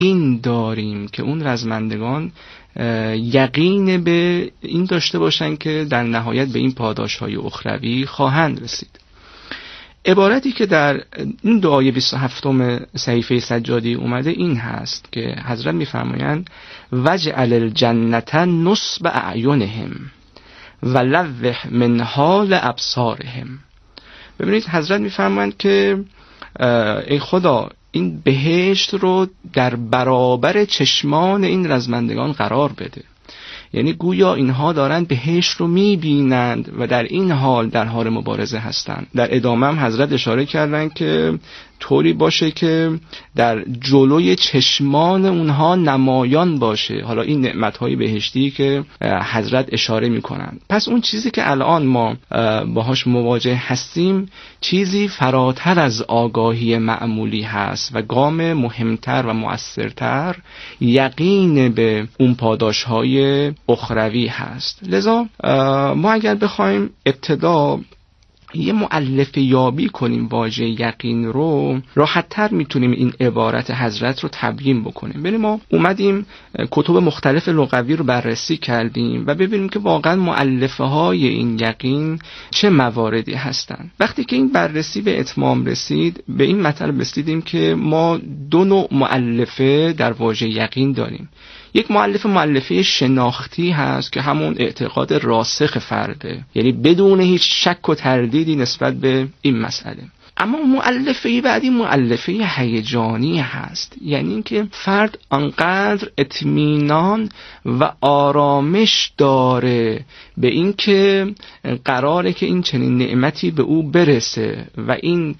این داریم که اون رزمندگان یقین به این داشته باشن که در نهایت به این پاداش‌های اخروی خواهند رسید. عبارتی که در این دعای 27 صحیفه سجادی اومده این هست که حضرت می‌فرمایند وجعل الجنة نصب اعینهم ولوح من حال ابصارهم. ببینید حضرت می‌فرمایند که ای خدا این بهشت رو در برابر چشمان این رزمندگان قرار بده. یعنی گویا اینها دارن بهشت رو میبینند و در این حال در حال مبارزه هستند. در ادامه هم حضرت اشاره کردن که طوری باشه که در جلوی چشمان اونها نمایان باشه. حالا این نعمت‌های بهشتی که حضرت اشاره میکنن. پس اون چیزی که الان ما باهاش مواجه هستیم چیزی فراتر از آگاهی معمولی هست و گام مهمتر و مؤثرتر یقین به اون پاداش‌های اخروی هست. لذا ما اگر بخوایم ابتدا یه مؤلفه یابی کنیم واژه یقین رو، راحت‌تر میتونیم این عبارت حضرت رو تبیین بکنیم. ببینیم ما اومدیم کتب مختلف لغوی رو بررسی کردیم و ببینیم که واقعا مؤلفه های این یقین چه مواردی هستند. وقتی که این بررسی به اتمام رسید به این مطلب رسیدیم که ما دو نوع مؤلفه در واژه یقین داریم. یک مؤلفه شناختی هست که همون اعتقاد راسخ فرده، یعنی بدون هیچ شک و تردیدی نسبت به این مسئله. اما مؤلفه بعدی مؤلفه هیجانی هست، یعنی اینکه فرد انقدر اطمینان و آرامش داره به اینکه قراره که این چنین نعمتی به او برسه و این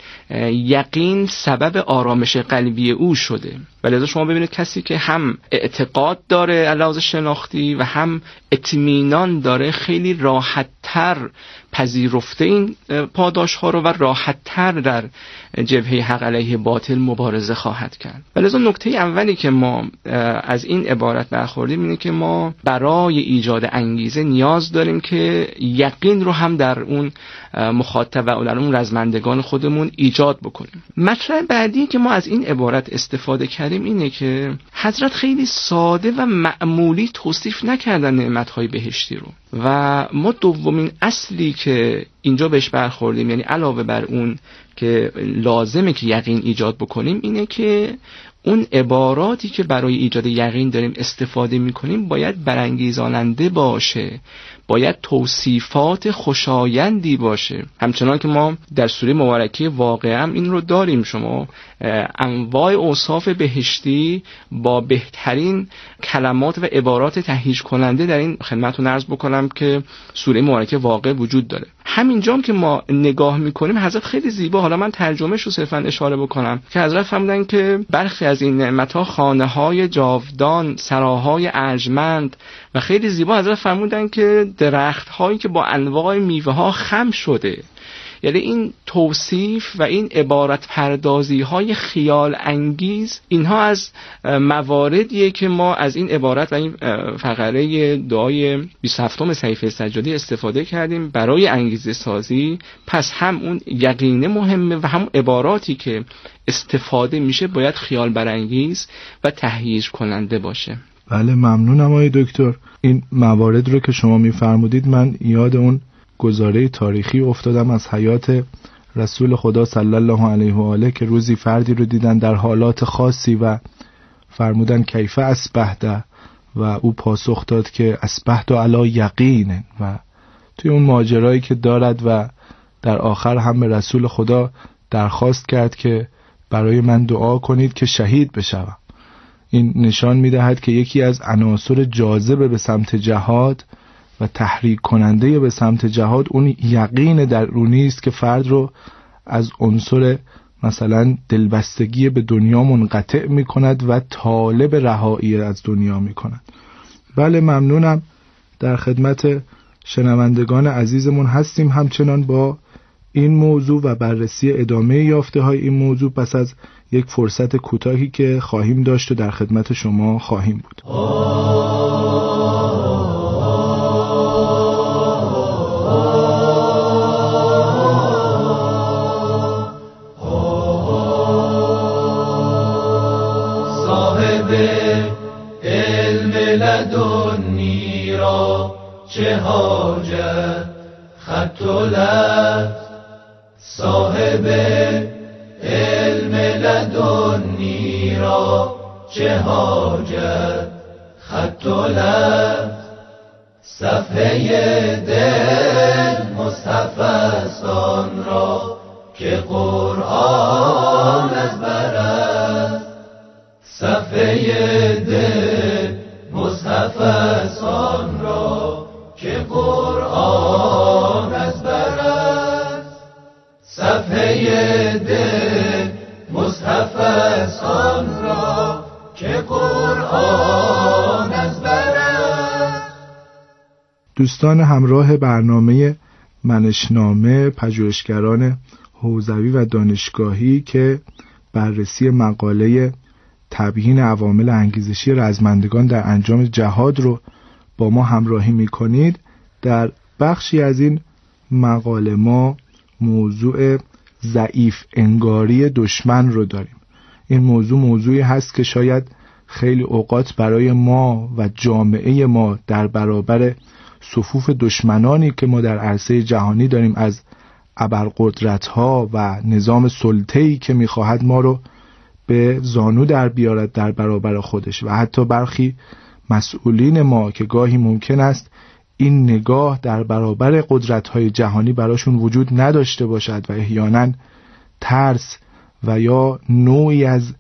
یقین سبب آرامش قلبی او شده. ولی شما ببینید کسی که هم اعتقاد داره علاوه شناختی و هم اطمینان داره خیلی راحت‌تر پذیرفته این پاداش ها رو و راحت‌تر در جبهه حق علیه باطل مبارزه خواهد کرد. ولی نکته اولی که ما از این عبارت برخوردیم اینه که ما برای ایجاد انگیزه نیاز داریم که یقین رو هم در اون مخاطب و در اون رزمندگان خودمون ایجاد بکنیم. مطلب بعدی که ما از این عبارت استفاده کردیم اینه که حضرت خیلی ساده و معمولی توصیف نکردن نعمت‌های بهشتی رو و ما دومین اصلی که اینجا بهش برخوردیم، یعنی علاوه بر اون که لازمه که یقین ایجاد بکنیم، اینه که اون عباراتی که برای ایجاد یقین داریم استفاده میکنیم باید برانگیزاننده باشه، باید توصیفات خوشایندی باشه. همچنان که ما در سوره مبارکه واقعه هم این رو داریم، شما انواع اوصاف بهشتی با بهترین کلمات و عبارات تهییج کننده در این خدمتتون عرض بکنم که سوره مبارکه واقعه وجود داره. همینجام که ما نگاه میکنیم حضرت خیلی زیبا، حالا من ترجمهش رو صرفا اشاره بکنم که حضرت فرمودن که برخی از این نعمت‌ها خانه‌های جاودان، سراهای ارجمند و خیلی زیبا حضرت فرمودن که درخت‌هایی که با انواع میوه‌ها خم شده. یعنی این توصیف و این عبارت پردازی های خیال انگیز، اینها از مواردیه که ما از این عبارت و این فقره دعای 27 صحیفه سجادی استفاده کردیم برای انگیزه سازی. پس هم اون یقینه مهمه و هم عباراتی که استفاده میشه باید خیال برانگیز و تهییج کننده باشه. بله ممنونم آقای دکتر. این موارد رو که شما میفرمودید من یاد اون گزاره تاریخی افتادم از حیات رسول خدا صلی الله علیه و آله که روزی فردی رو دیدن در حالات خاصی و فرمودن کیف اصبحت و او پاسخ داد که اصبحت علی یقین و توی اون ماجرایی که دارد و در آخر هم به رسول خدا درخواست کرد که برای من دعا کنید که شهید بشوم. این نشان می‌دهد که یکی از عناصر جاذب به سمت جهاد و تحریک کننده به سمت جهاد اون یقین درونی است که فرد رو از عنصر مثلا دلبستگی به دنیا منقطع می کند و طالب رهایی از دنیا می کند. بله ممنونم. در خدمت شنوندگان عزیزمون هستیم همچنان با این موضوع و بررسی ادامه یافته های این موضوع پس از یک فرصت کوتاهی که خواهیم داشت و در خدمت شما خواهیم بود. صاحب علم لدنی را چه حاجت خط و لفظ، صاحب علم لدنی را چه حاجت خط و لفظ، صفحه دل مصحف است آن را که قرآن از بر است، صفحه دل مصحف است آن را که قرآن از بر است، صفحه دل مصحف است آن را که قرآن از بر است. دوستان همراه برنامه منشنامه، پژوهشگران حوزوی و دانشگاهی که بررسی مقاله تبیین عوامل انگیزشی رزمندگان در انجام جهاد رو با ما همراهی می‌کنید، در بخشی از این مقاله ما موضوع ضعیف انگاری دشمن رو داریم. این موضوعی هست که شاید خیلی اوقات برای ما و جامعه ما در برابر صفوف دشمنانی که ما در عرصه جهانی داریم، از ابرقدرت‌ها و نظام سلطه‌ای که می‌خواهد ما رو به زانو در بیارد در برابر خودش، و حتی برخی مسئولین ما که گاهی ممکن است این نگاه در برابر قدرت‌های جهانی براشون وجود نداشته باشد و احیالاً ترس و یا نوعی از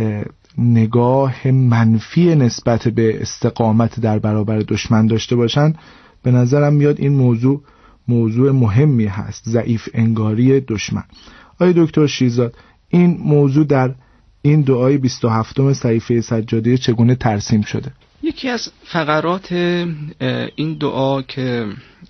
نگاه منفی نسبت به استقامت در برابر دشمن داشته باشند، به نظرم میاد این موضوع مهمی هست، ضعیف انگاری دشمن. آقای دکتر شیرزاد، این موضوع در این دعای 27 صحیفه سجاده چگونه ترسیم شده؟ یکی از فقرات این دعا که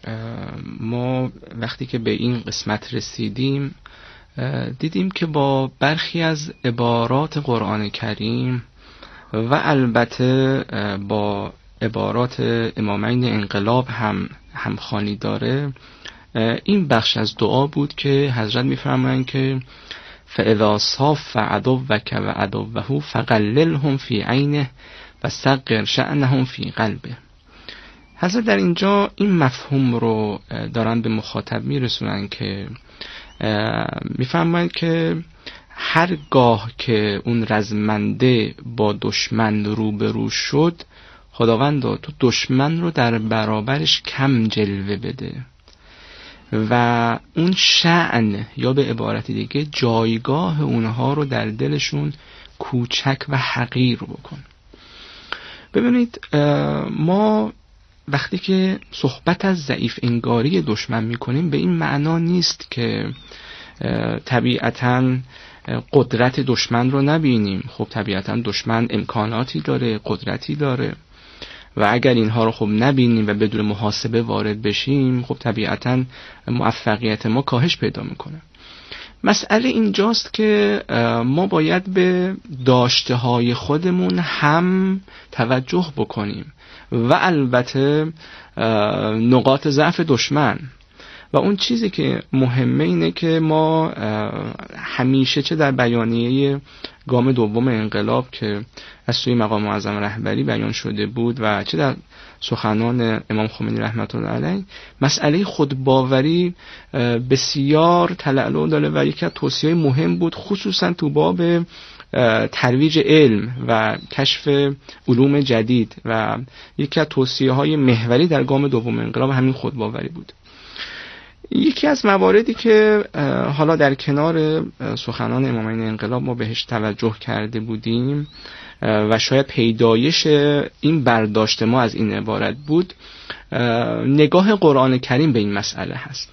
ما وقتی که به این قسمت رسیدیم دیدیم که با برخی از عبارات قرآن کریم و البته با عبارات امامین انقلاب همخوانی داره. این بخش از دعا بود که حضرت می‌فرمایند که فاذا صاف عدوک و عدوه فقللهم فی عینه و صغر شأنهم فی قلبه. حضرت در اینجا این مفهوم رو دارن به مخاطب میرسونن که میفهمند که هرگاه که اون رزمنده با دشمن روبرو شد، خداوند تو دشمن رو در برابرش کم جلوه بده و اون شأن یا به عبارت دیگه جایگاه اونها رو در دلشون کوچک و حقیر بکن. ببینید، ما وقتی که صحبت از ضعیف انگاری دشمن میکنیم به این معنا نیست که طبیعتاً قدرت دشمن رو نبینیم. خب طبیعتاً دشمن امکاناتی داره، قدرتی داره و اگر اینها رو خب نبینیم و بدون محاسبه وارد بشیم، خب طبیعتاً موفقیت ما کاهش پیدا میکنه. مسئله اینجاست که ما باید به داشته های خودمون هم توجه بکنیم و البته نقاط ضعف دشمن. و اون چیزی که مهمه اینه که ما همیشه چه در بیانیه گام دوم انقلاب که از سوی مقام معظم رهبری بیان شده بود و چه در سخنان امام خمینی رحمت الله علیه، مسئله خودباوری بسیار تلالو داره و یکی از توصیه‌های مهم بود، خصوصا تو باب ترویج علم و کشف علوم جدید، و یکی از توصیه‌های محوری در گام دوم انقلاب همین خودباوری بود. یکی از مواردی که حالا در کنار سخنان امامین انقلاب ما بهش توجه کرده بودیم و شاید پیدایش این برداشت ما از این عبارت بود، نگاه قرآن کریم به این مسئله هست.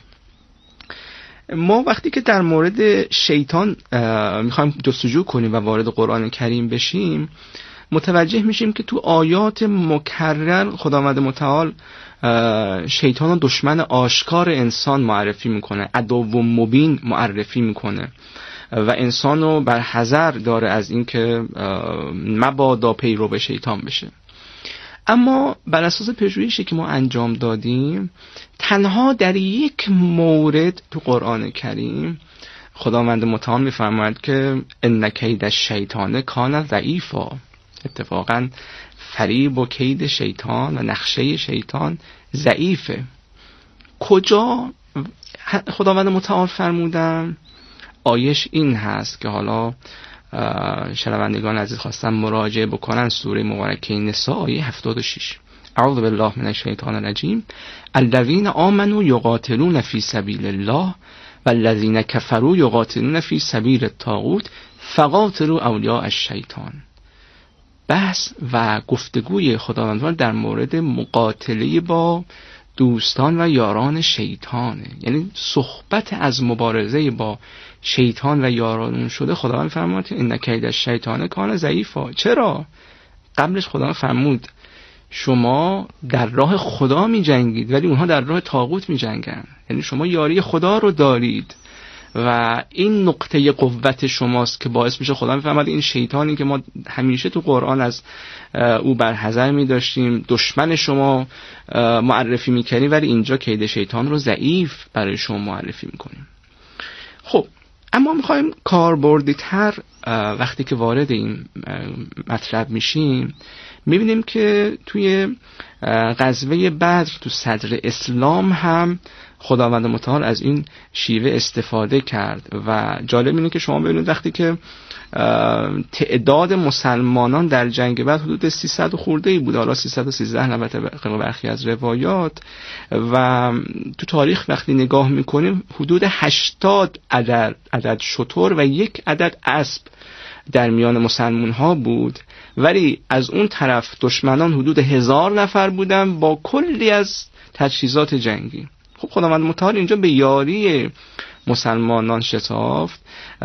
ما وقتی که در مورد شیطان میخوایم جستجو کنیم و وارد قرآن کریم بشیم، متوجه میشیم که تو آیات مکرر خداوند متعال شیطان و دشمن آشکار انسان معرفی میکنه، عدو مبین معرفی میکنه و انسان رو بر حذر داره از این که مبادا پیرو به شیطان بشه. اما بر اساس پژوهشی که ما انجام دادیم، تنها در یک مورد تو قرآن کریم خداوند متعال میفرماید که ان کید الشیطان کان ضعیفا، اتفاقا فریب و کید شیطان و نقشه شیطان ضعیفه. کجا خداوند متعال فرمودن؟ آیش این هست که حالا شنوندگان عزیز خواستم مراجعه بکنن، سوره مبارکه نساء آیه 76. اعوذ بالله من الشیطان الرجیم الذین آمنوا یقاتلون فی سبیل الله والذین کفروا یقاتلون فی سبیل الطاغوت فقاتلوا اولیاء الشیطان. بحث و گفتگوی خداوند در مورد مقاتله با دوستان و یاران شیطانه، یعنی صحبت از مبارزه با شیطان و یاران شده. خداوند فرمود ان کید الشیطان کان ضعیفا. چرا؟ قبلش خداوند فرمود شما در راه خدا می جنگید ولی اونها در راه طاغوت می جنگن، یعنی شما یاری خدا رو دارید و این نقطه قوت شماست که باعث میشه خدا میفهمد این شیطانی که ما همیشه تو قرآن از او برحذر می داشتیم، دشمن شما معرفی میکنیم، ولی اینجا کید شیطان رو ضعیف برای شما معرفی میکنیم. خب اما میخوایم کاربردی‌تر وقتی که وارد این مطلب میشیم میبینیم که توی غزوه بدر تو صدر اسلام هم خداوند متعال از این شیوه استفاده کرد و جالب اینه که شما ببینید وقتی که تعداد مسلمانان در جنگ بدر حدود 300 خورده‌ای بود، حالا 313 البته برخی از روایات، و تو تاریخ وقتی نگاه میکنیم حدود 80 عدد شتر و 1 عدد اسب در میان مسلمان ها بود، ولی از اون طرف دشمنان حدود 1000 نفر بودن با کلی از تجهیزات جنگی. خب خداوند متعال اینجا به یاری مسلمانان شتافت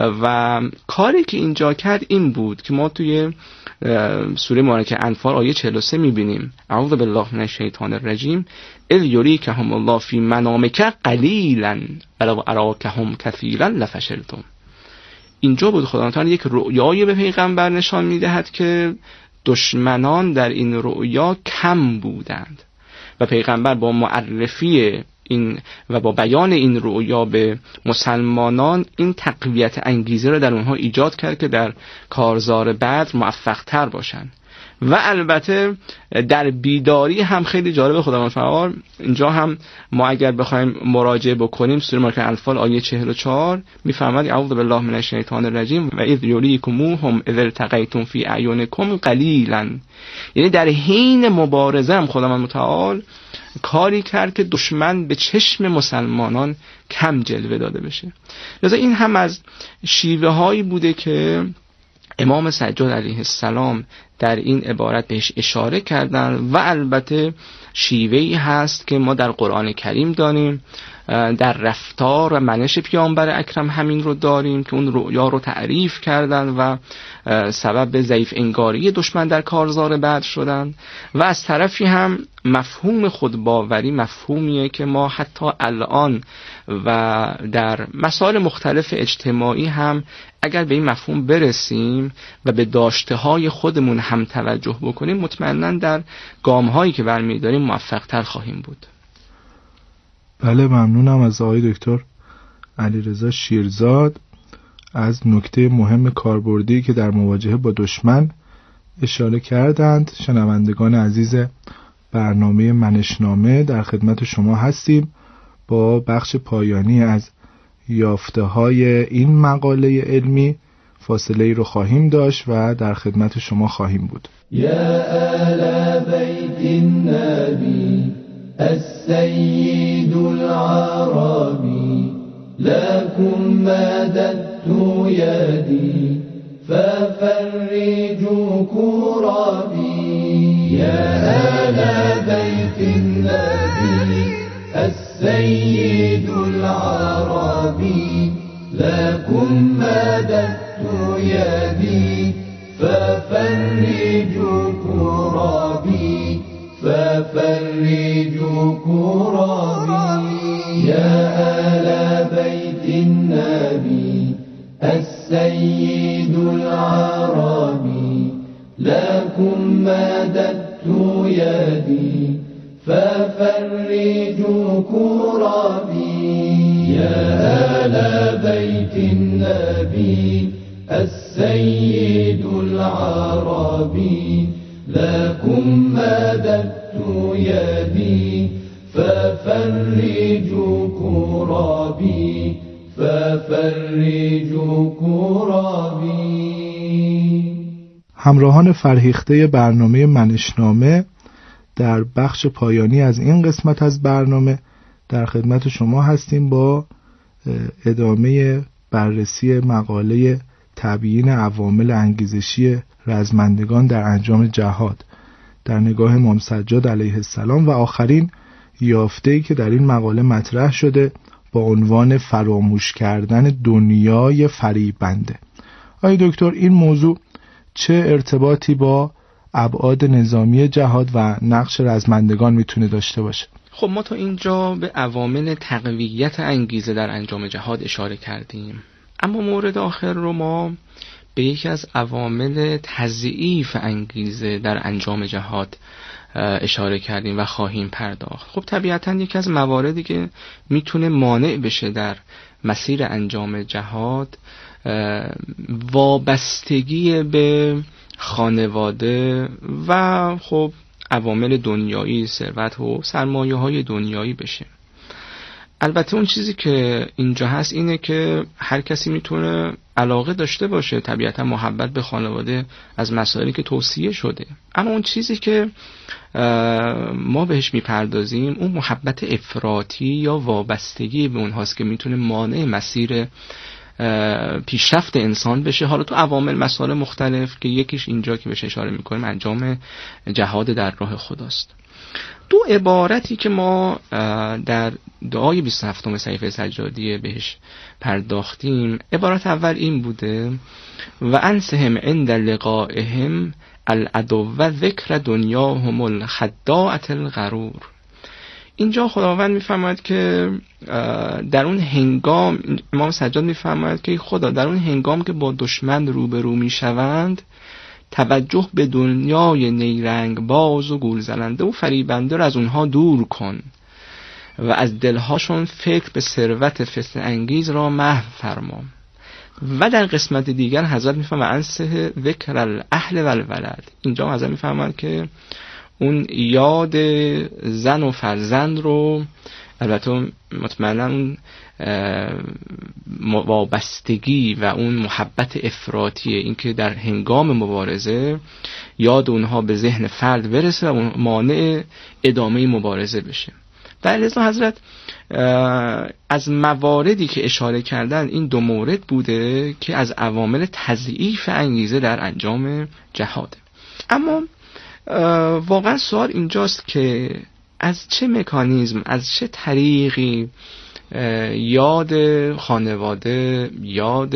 و کاری که اینجا کرد این بود که ما توی سوره مبارکه انفال آیه 43 میبینیم اعوذ بالله من الشیطان الرجیم اذ یریکهم الله فی منامک قلیلا ولو اراکهم کثیرا لفشلتم. اینجا بود خداوند تعالی یک رؤیای به پیغمبر نشان میدهد که دشمنان در این رؤیا کم بودند و پیغمبر با معرفی این و با بیان این رؤیا به مسلمانان این تقویت انگیزه را در اونها ایجاد کرد که در کارزار بدر موفق تر باشن. و البته در بیداری هم خیلی جالب خداوند تعالی اینجا هم ما اگر بخوایم مراجعه بکنیم سوره مبارکه انفال آیه 44 میفرماد اعوذ بالله من الشیطان الرجیم و اذ یریکموهم اذ التقیتم فی اعینکم قلیلا، یعنی در حین مبارزه هم خداوند متعال کاری کرد که دشمن به چشم مسلمانان کم جلوه داده بشه. لذا این هم از شیوه هایی بوده که امام سجاد علیه السلام در این عبارت بهش اشاره کردن و البته شیوهی هست که ما در قرآن کریم داریم، در رفتار و منش پیامبر اکرم همین رو داریم که اون رؤیا رو تعریف کردن و سبب ضعیف انگاری دشمن در کارزار بدر شدن. و از طرفی هم مفهوم خودباوری مفهومیه که ما حتی الان و در مسائل مختلف اجتماعی هم اگر به این مفهوم برسیم و به داشته‌های خودمون هم توجه بکنیم مطمئناً در گام‌هایی که برمی‌داریم موفق‌تر خواهیم بود. بله، ممنونم از آقای دکتر علیرضا شیرزاد از نکته مهم کاربردی که در مواجهه با دشمن اشاره کردند. شنوندگان عزیز برنامه منشنامه در خدمت شما هستیم با بخش پایانی از یافته‌های این مقاله علمی. فاصله رو خواهیم داشت و در خدمت شما خواهیم بود. یا اهل بیت النبی السید العربی لكم مددت يدي ففرجوا كربي يا أهل بيت النبي السيد العربي لكم مددت يدي ففرجوا كربي ففرجوا كربي يا أهل بيت النبي السيد العربي لكم مددت يدي ففرجوا كربي يا أهل بيت النبي السيد العربي لكم مددت يدي ففرجوا كرابي ففرجوا كرابي. همراهان فرهیخته برنامه منشنامه، در بخش پایانی از این قسمت از برنامه در خدمت شما هستیم با ادامه بررسی مقاله تبیین عوامل انگیزشی رزمندگان در انجام جهاد در نگاه امام سجاد علیه السلام و آخرین یافته‌ای که در این مقاله مطرح شده با عنوان فراموش کردن دنیای فریبنده. آقای دکتر، این موضوع چه ارتباطی با ابعاد نظامی جهاد و نقش رزمندگان میتونه داشته باشه؟ خب ما تا اینجا به عوامل تقویت انگیزه در انجام جهاد اشاره کردیم، اما مورد آخر رو ما به یکی از عوامل تضعیف انگیزه در انجام جهاد اشاره کردیم و خواهیم پرداخت. خب طبیعتاً یکی از مواردی که میتونه مانع بشه در مسیر انجام جهاد وابستگی به خانواده و خب عوامل دنیایی، ثروت و سرمایه‌های دنیایی بشه. البته اون چیزی که اینجا هست اینه که هر کسی میتونه علاقه داشته باشه، طبیعتا محبت به خانواده از مسائلی که توصیه شده، اما اون چیزی که ما بهش میپردازیم اون محبت افراطی یا وابستگی به اونهاست که میتونه مانع مسیر پیشرفت انسان بشه، حالا تو عوامل مسائل مختلف که یکیش اینجا که بهش اشاره میکنیم انجام جهاد در راه خداست. دو عبارتی که ما در دعای 27 صحیفه سجادیه بهش پرداختیم، عبارت اول این بوده: و انسهم عند لقائهم العدو و ذکر دنیاهم الخداعة الغرور. اینجا خداوند میفرماید که در اون هنگام، امام سجاد میفرماید که خدا در اون هنگام که با دشمن روبرو میشوند توجه به دنیای نیرنگ باز و گول زننده و فریبنده را از اونها دور کن و از دلهاشون فکر به ثروت فتنه انگیز را محو فرما. و در قسمت دیگر حضرت میفرماید انسه ذکر الاهل و الولد. اینجا حضرت میفرماید که اون یاد زن و فرزند رو، البته مطمئنا اون وابستگی و اون محبت افراطیه، این که در هنگام مبارزه یاد اونها به ذهن فرد برسه و مانع ادامه مبارزه بشه. در لذا حضرت از مواردی که اشاره کردن این دو مورد بوده که از عوامل تضعیف انگیزه در انجام جهاد. اما واقعا سوال اینجاست که از چه مکانیزم، از چه طریقی یاد خانواده، یاد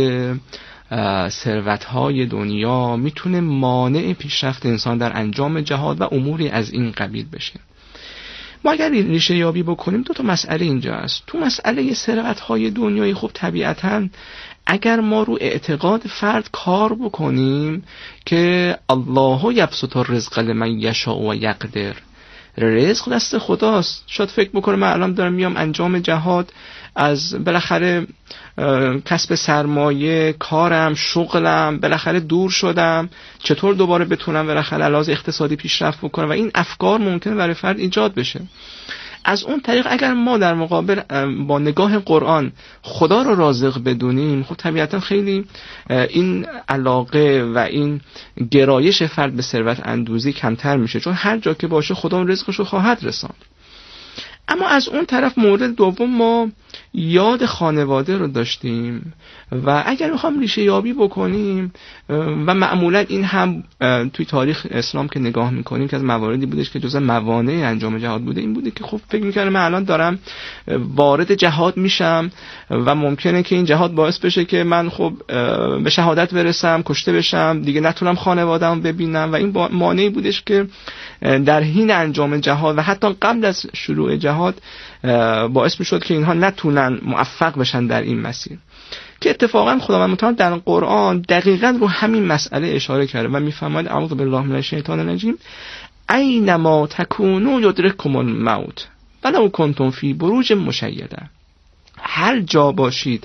ثروت‌های دنیا میتونه مانع پیشرفت انسان در انجام جهاد و اموری از این قبیل بشه؟ ما اگر ریشه یابی بکنیم دو تا مسئله اینجا هست. تو مسئله ثروت‌های دنیایی خب طبیعتاً اگر ما رو اعتقاد فرد کار بکنیم که الله یبسط الرزق لمن یشاء و یقدر، رزق دست خداست، شاید فکر بکنه من الان دارم میام انجام جهاد، از بالاخره کسب سرمایه، کارم، شغلم، بالاخره دور شدم، چطور دوباره بتونم بالاخره لحاظ اقتصادی پیشرفت بکنم و این افکار ممکنه برای فرد ایجاد بشه. از اون طریق اگر ما در مقابل با نگاه قرآن خدا رو رازق بدونیم، خب طبیعتا خیلی این علاقه و این گرایش فرد به ثروت اندوزی کمتر میشه، چون هر جا که باشه خدا رزقش رو خواهد رساند. اما از اون طرف مورد دوم ما یاد خانواده رو داشتیم و اگر میخوام ریشه یابی بکنیم و معمولا این هم توی تاریخ اسلام که نگاه میکنیم که از مواردی بودش که جزء موانع انجام جهاد بوده، این بوده که خب فکر میکنم من الان دارم وارد جهاد میشم و ممکنه که این جهاد باعث بشه که من خب به شهادت برسم، کشته بشم، دیگه نتونم خانواده‌ام ببینم و این مانعی بودش که در حین انجام جهاد و حتی قبل از شروع جهاد باعث میشد که اینها نتونن موفق بشن در این مسیر، که اتفاقا خداوند متعال در قرآن دقیقاً رو همین مسئله اشاره کرده و میفرماید اعوذ بالله من الشیطان الرجیم اینما تکونوا یدرککم الموت ولو کنتم فی بروج مشیده. هر جا باشید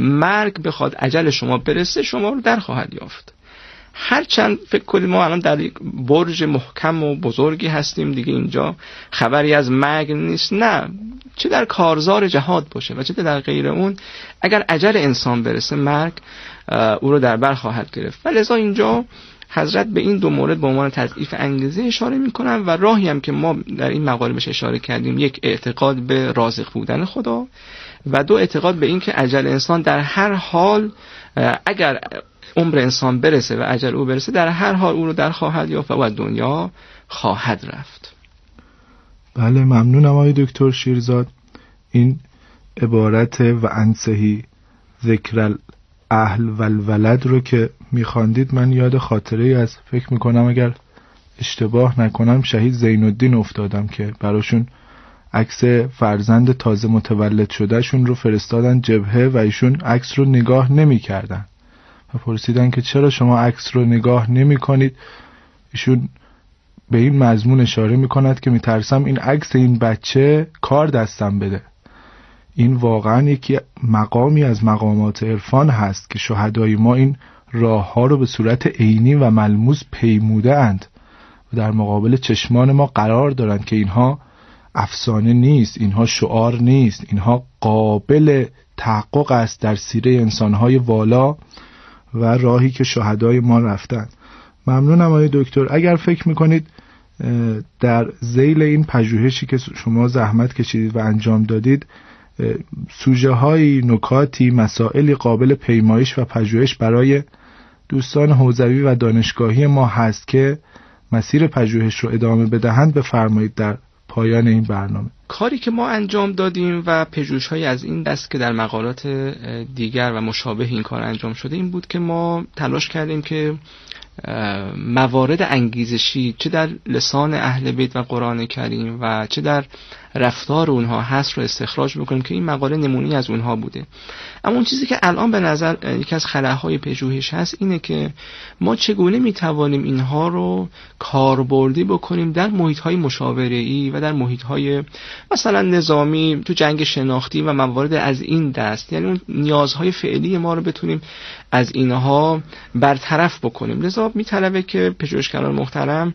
مرگ بخواد اجل شما برسه شما رو در خواهد یافت. هرچند فکر کنید ما الان در یک برج محکم و بزرگی هستیم دیگه، اینجا خبری از مرگ نیست، نه، چه در کارزار جهاد باشه و چه در غیر اون، اگر اجل انسان برسه مرگ او رو در بر خواهد گرفت. و لذا اینجا حضرت به این دو مورد به عنوان تضعیف انگیزه اشاره میکنن و راهی هم که ما در این مقاله بهش اشاره کردیم، یک اعتقاد به رازق بودن خدا و دو اعتقاد به این که اجل انسان در هر حال، اگر عمر انسان برسه و اجل او برسه، در هر حال او رو در خواهد یافت و او از دنیا خواهد رفت. بله، ممنونم آقای دکتر شیرزاد. این عبارت و انسهی ذکر اهل و الولد رو که میخواندید من یاد خاطره از، فکر میکنم اگر اشتباه نکنم، شهید زین الدین افتادم که براشون عکس فرزند تازه متولد شده شون رو فرستادن جبهه و ایشون عکس رو نگاه نمی کردن و پرسیدن که چرا شما عکس رو نگاه نمی کنید؟ ایشون به این مضمون اشاره می کند که میترسم این عکس این بچه کار دستم بده. این واقعا یکی مقامی از مقامات عرفان هست که شهدای ما این راه ها رو به صورت عینی و ملموس پیموده اند و در مقابل چشمان ما قرار دارند که اینها افسانه نیست، اینها شعار نیست، اینها قابل تحقق است در سیره انسانهای والا و راهی که شهدای ما رفتن. ممنونم آقای دکتر. اگر فکر میکنید در ذیل این پژوهشی که شما زحمت کشیدید و انجام دادید سوژه های، نکاتی، مسائلی قابل پیمایش و پژوهش برای دوستان حوزوی و دانشگاهی ما هست که مسیر پژوهش رو ادامه بدهند، بفرمایید در پایان این برنامه. کاری که ما انجام دادیم و پژوهش‌های از این دست که در مقالات دیگر و مشابه این کار انجام شده این بود که ما تلاش کردیم که موارد انگیزشی چه در لسان اهل بیت و قرآن کریم و چه در رفتار اونها هست رو استخراج بکنیم که این مقاله نمونه‌ای از اونها بوده. اما اون چیزی که الان به نظر یکی از خلاهای پژوهش هست اینه که ما چگونه میتوانیم اینها رو کاربردی بکنیم در محیط‌های مشاوره‌ای و در محیط‌های مثلا نظامی، تو جنگ شناختی و موارد از این دست، یعنی اون نیازهای فعلی ما رو بتونیم از اینها برطرف بکنیم. لذا میطلبه که پژوهشگران محترم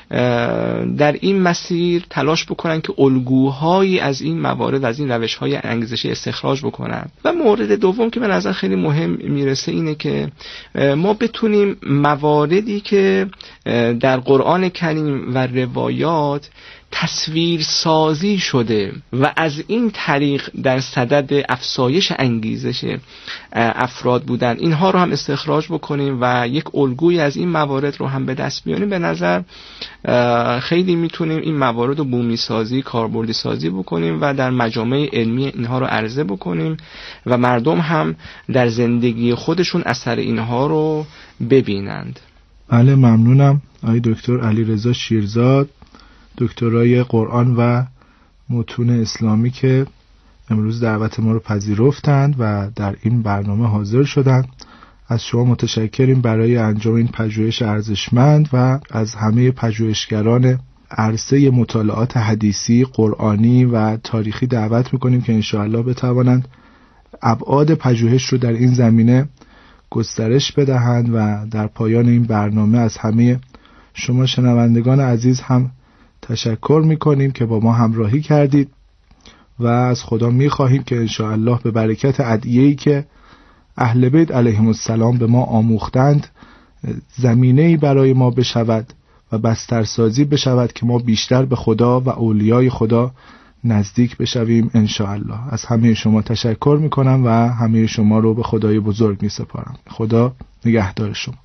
در این مسیر تلاش بکنن که الگوهایی از این موارد، از این روش‌های انگیزشی استخراج بکنن. و مورد دوم که به نظر خیلی مهم میرسه اینه که ما بتونیم مواردی که در قرآن کریم و روایات تصویر سازی شده و از این طریق در صدد افزایش انگیزش افراد بودن، اینها رو هم استخراج بکنیم و یک الگوی از این موارد رو هم به دست بیاریم. به نظر خیلی میتونیم این موارد رو بومی سازی، کاربردی سازی بکنیم و در مجامع علمی اینها رو عرضه بکنیم و مردم هم در زندگی خودشون اثر اینها رو ببینند. بله، ممنونم آقای دکتر علیرضا شیرزاد، دکترای قرآن و متون اسلامی که امروز دعوت ما رو پذیرفتند و در این برنامه حاضر شدند. از شما متشکریم برای انجام این پژوهش ارزشمند و از همه پژوهشگران عرصه مطالعات حدیثی، قرآنی و تاریخی دعوت میکنیم که انشاءالله بتوانند ابعاد پژوهش رو در این زمینه گسترش بدهند. و در پایان این برنامه از همه شما شنوندگان عزیز هم تشکر میکنیم که با ما همراهی کردید و از خدا میخواهیم که انشاءالله به برکت ادعیه‌ای که اهل بیت علیهم السلام به ما آموختند زمینه‌ای برای ما بشود و بسترسازی بشود که ما بیشتر به خدا و اولیای خدا نزدیک بشویم انشاءالله. از همه شما تشکر میکنم و همه شما رو به خدای بزرگ میسپارم. خدا نگهدار شما.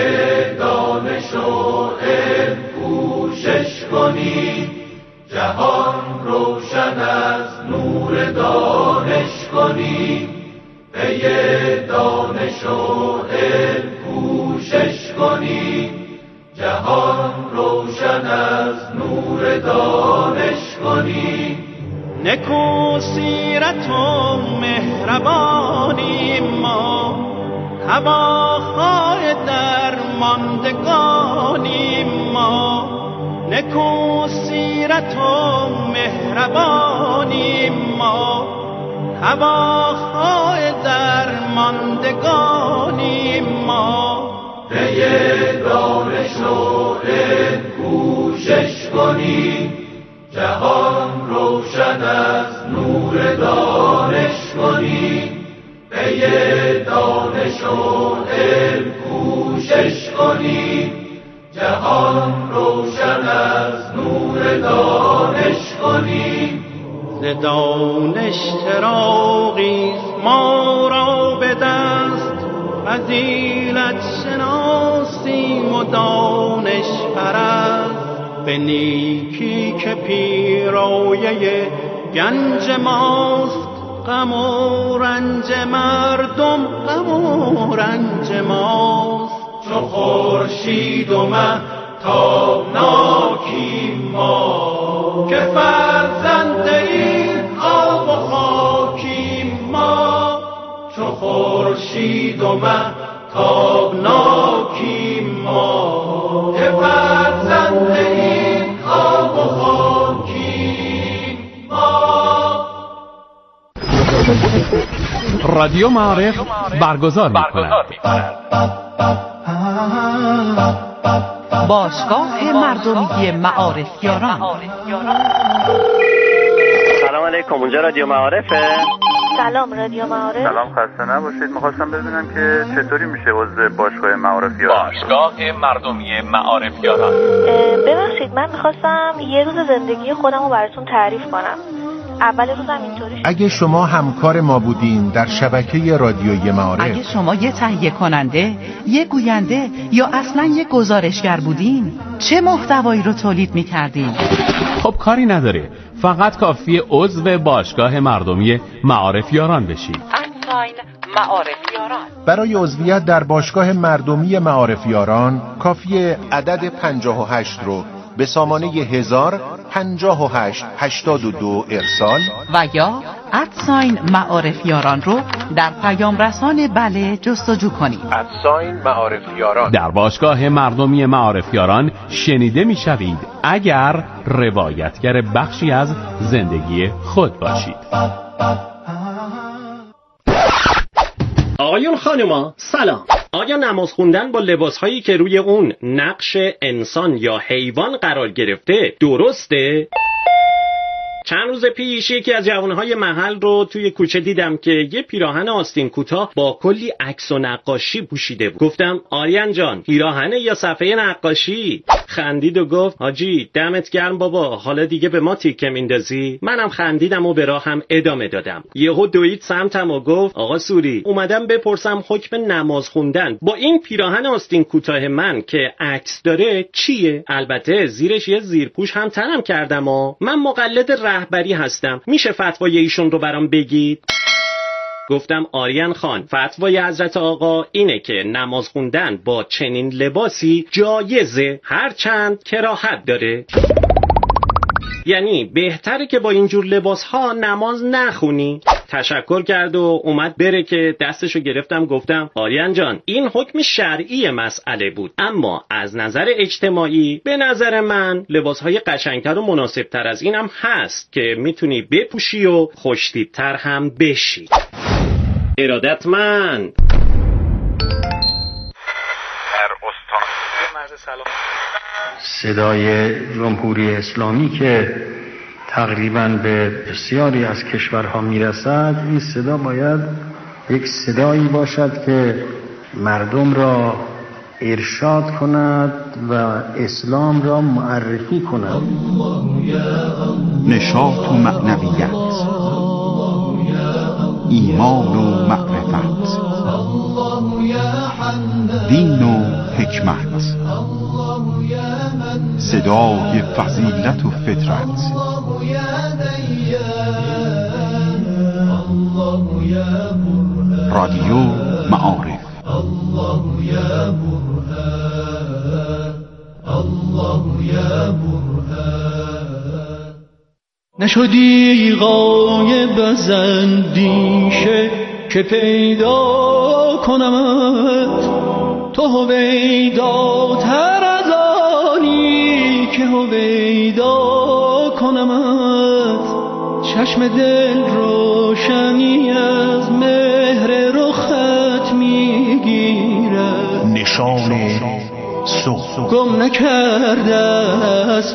دانش و علم کوشش کنید، جهان روشن از نور دانش کنید. پی دانش و علم کوشش کنید، جهان روشن از نور دانش کنید. نکو سیرت و مهربانی ما، هواخواه درماندگانی ما. نکو سیرت و مهربانی ما، هواخواه درماندگانیم ما. پی دانش و علم کوشش کنیم، جهان روشن از نور دانش کنیم. پی دانش و علم کوشش کنیم، جهان روشن از نور دانش کنیم. ز دانش چراغیست ما را به دست، فضیلت شناسیم و دانش پرست. به نیکی که پیرایه گنج ماست، غم و رنج مردم غم و رنج ماست. چو خورشید و مه تابناکیم ما، که فرزند این آب و خاکیم ما. چو خورشید و مه تابناکیم ما، که فرزند این آب و خاکیم ما. رادیو معارف برگزار می‌کند. باشگاه مردمی معارفیاران. سلام علیکم، اونجا رادیو معارفه؟ سلام، رادیو معارف. سلام، خسته نباشید. می‌خواستم ببینم که چطوری میشه عضو باشگاه معارفیاران. باشگاه مردمی معارفیاران. ببخشید، من می‌خواستم یه روز زندگی خودم رو براتون تعریف کنم. اول روزم اینطوری شد. اگه شما همکار ما بودین در شبکه رادیویی معارف، اگه شما یه تهیه کننده، یه گوینده یا اصلا یه گزارشگر بودین، چه محتوایی رو تولید می‌کردین؟ خب کاری نداره، فقط کافیه عضو باشگاه مردمی معارفیاران بشید. معارفیاران. برای عضویت در باشگاه مردمی معارفیاران کافیه عدد 58 رو به سامانه 1000-58-82 ارسال و یا @معارفیاران رو در پیام رسان بله جستجو کنید. @معارفیاران. در باشگاه مردمی معارفیاران شنیده میشوید اگر روایتگر بخشی از زندگی خود باشید. آقایون خانوما سلام. آیا نماز خوندن با لباسهایی که روی اون نقش انسان یا حیوان قرار گرفته درسته؟ چند روز پیش یکی از جوانهای محل رو توی کوچه دیدم که یه پیراهن آستین کوتاه با کلی عکس و نقاشی پوشیده بود. گفتم آریان جان، پیراهنه یا صفحه نقاشی؟ خندید و گفت حاجی دمت گرم بابا، حالا دیگه به ما تیکه میندازی؟ منم خندیدم و به راهم ادامه دادم. یهو دوید سمتم و گفت آقا سوری، اومدم بپرسم حکم نماز خوندن با این پیراهن آستین کوتاه من که عکس داره چیه؟ البته زیرش یه زیرپوش هم تنم کردم و من مقلد رهبری هستم، میشه فتوای ایشون رو برام بگید؟ گفتم آریان خان، فتوای حضرت آقا اینه که نماز خوندن با چنین لباسی جایزه، هرچند کراهت داره. یعنی بهتره که با اینجور لباس ها نماز نخونی. تشکر کرد و اومد بره که دستشو گرفتم گفتم آریان جان، این حکم شرعی مسئله بود، اما از نظر اجتماعی به نظر من لباس های قشنگتر و مناسبتر از اینم هست که میتونی بپوشی و خوشتیبتر هم بشی. ارادتمند. صدای جمهوری اسلامی که تقریباً به بسیاری از کشورها میرسد، این صدا باید یک صدایی باشد که مردم را ارشاد کند و اسلام را معرفی کند. نشاط و معنویت، ایمان و معرفت، دین و حکمت، صدای فضیلت و فطرت، رادیو معارف. نشدی غایب از اندیشه که پیدا کنمت، تو هویداتر از آنی که هویدا کنمت. چشم دل روشنی از مهر نشان صبح. گم نکرده است